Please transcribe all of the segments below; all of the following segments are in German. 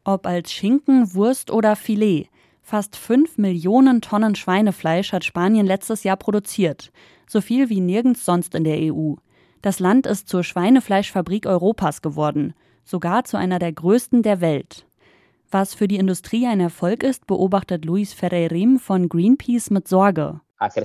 Ob als Schinken, Wurst oder Filet. Fast 5 Millionen Tonnen Schweinefleisch hat Spanien letztes Jahr produziert. So viel wie nirgends sonst in der EU. Das Land ist zur Schweinefleischfabrik Europas geworden. Sogar zu einer der größten der Welt. Was für die Industrie ein Erfolg ist, beobachtet Luis Ferreirim von Greenpeace mit Sorge.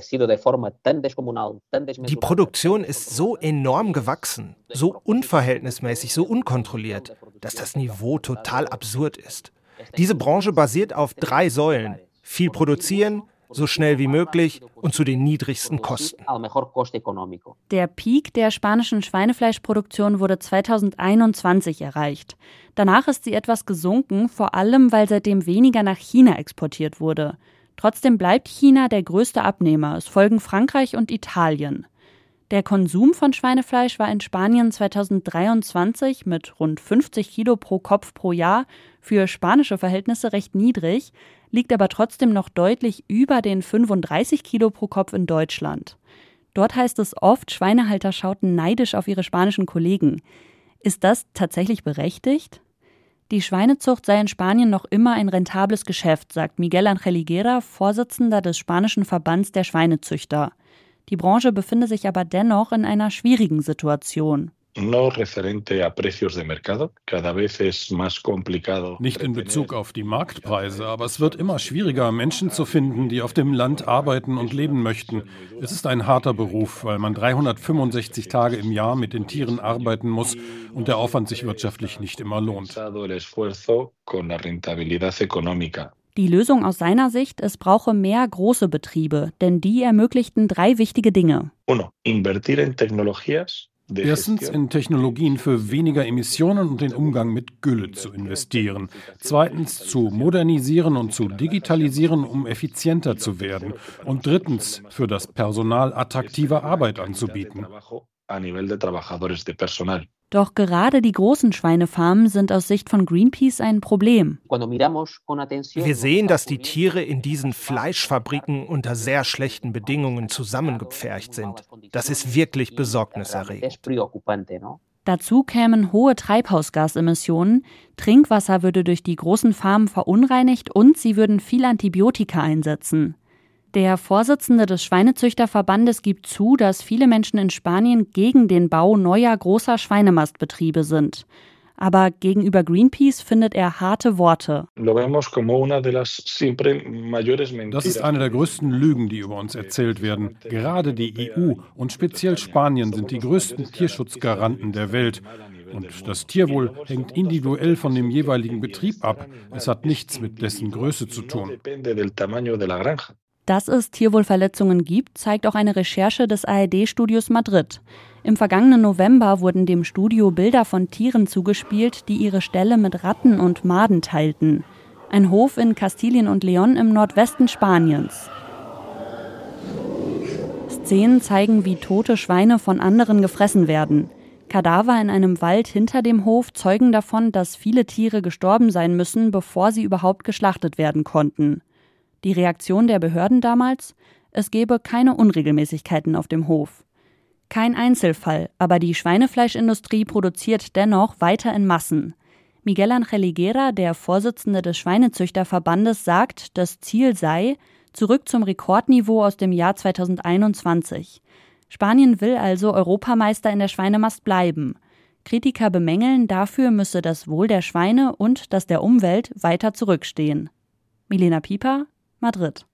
Die Produktion ist so enorm gewachsen, so unverhältnismäßig, so unkontrolliert, dass das Niveau total absurd ist. Diese Branche basiert auf 3 Säulen: viel produzieren, so schnell wie möglich und zu den niedrigsten Kosten. Der Peak der spanischen Schweinefleischproduktion wurde 2021 erreicht. Danach ist sie etwas gesunken, vor allem weil seitdem weniger nach China exportiert wurde. Trotzdem bleibt China der größte Abnehmer. Es folgen Frankreich und Italien. Der Konsum von Schweinefleisch war in Spanien 2023 mit rund 50 Kilo pro Kopf pro Jahr für spanische Verhältnisse recht niedrig, liegt aber trotzdem noch deutlich über den 35 Kilo pro Kopf in Deutschland. Dort heißt es oft, Schweinehalter schauten neidisch auf ihre spanischen Kollegen. Ist das tatsächlich berechtigt? Die Schweinezucht sei in Spanien noch immer ein rentables Geschäft, sagt Miguel Ángel Higuera, Vorsitzender des spanischen Verbands der Schweinezüchter. Die Branche befinde sich aber dennoch in einer schwierigen Situation. Nicht in Bezug auf die Marktpreise, aber es wird immer schwieriger, Menschen zu finden, die auf dem Land arbeiten und leben möchten. Es ist ein harter Beruf, weil man 365 Tage im Jahr mit den Tieren arbeiten muss und der Aufwand sich wirtschaftlich nicht immer lohnt. Die Lösung aus seiner Sicht, es brauche mehr große Betriebe, denn die ermöglichten 3 wichtige Dinge. Erstens, in Technologien für weniger Emissionen und den Umgang mit Gülle zu investieren. Zweitens, zu modernisieren und zu digitalisieren, um effizienter zu werden. Und drittens, für das Personal attraktive Arbeit anzubieten. Doch gerade die großen Schweinefarmen sind aus Sicht von Greenpeace ein Problem. Wir sehen, dass die Tiere in diesen Fleischfabriken unter sehr schlechten Bedingungen zusammengepfercht sind. Das ist wirklich besorgniserregend. Dazu kämen hohe Treibhausgasemissionen, Trinkwasser würde durch die großen Farmen verunreinigt und sie würden viel Antibiotika einsetzen. Der Vorsitzende des Schweinezüchterverbandes gibt zu, dass viele Menschen in Spanien gegen den Bau neuer großer Schweinemastbetriebe sind. Aber gegenüber Greenpeace findet er harte Worte. Das ist eine der größten Lügen, die über uns erzählt werden. Gerade die EU und speziell Spanien sind die größten Tierschutzgaranten der Welt. Und das Tierwohl hängt individuell von dem jeweiligen Betrieb ab. Es hat nichts mit dessen Größe zu tun. Dass es Tierwohlverletzungen gibt, zeigt auch eine Recherche des ARD-Studios Madrid. Im vergangenen November wurden dem Studio Bilder von Tieren zugespielt, die ihre Ställe mit Ratten und Maden teilten. Ein Hof in Kastilien und León im Nordwesten Spaniens. Szenen zeigen, wie tote Schweine von anderen gefressen werden. Kadaver in einem Wald hinter dem Hof zeugen davon, dass viele Tiere gestorben sein müssen, bevor sie überhaupt geschlachtet werden konnten. Die Reaktion der Behörden damals? Es gebe keine Unregelmäßigkeiten auf dem Hof. Kein Einzelfall, aber die Schweinefleischindustrie produziert dennoch weiter in Massen. Miguel Ángel Higuera, der Vorsitzende des Schweinezüchterverbandes, sagt, das Ziel sei, zurück zum Rekordniveau aus dem Jahr 2021. Spanien will also Europameister in der Schweinemast bleiben. Kritiker bemängeln, dafür müsse das Wohl der Schweine und das der Umwelt weiter zurückstehen. Milena Pieper, Madrid.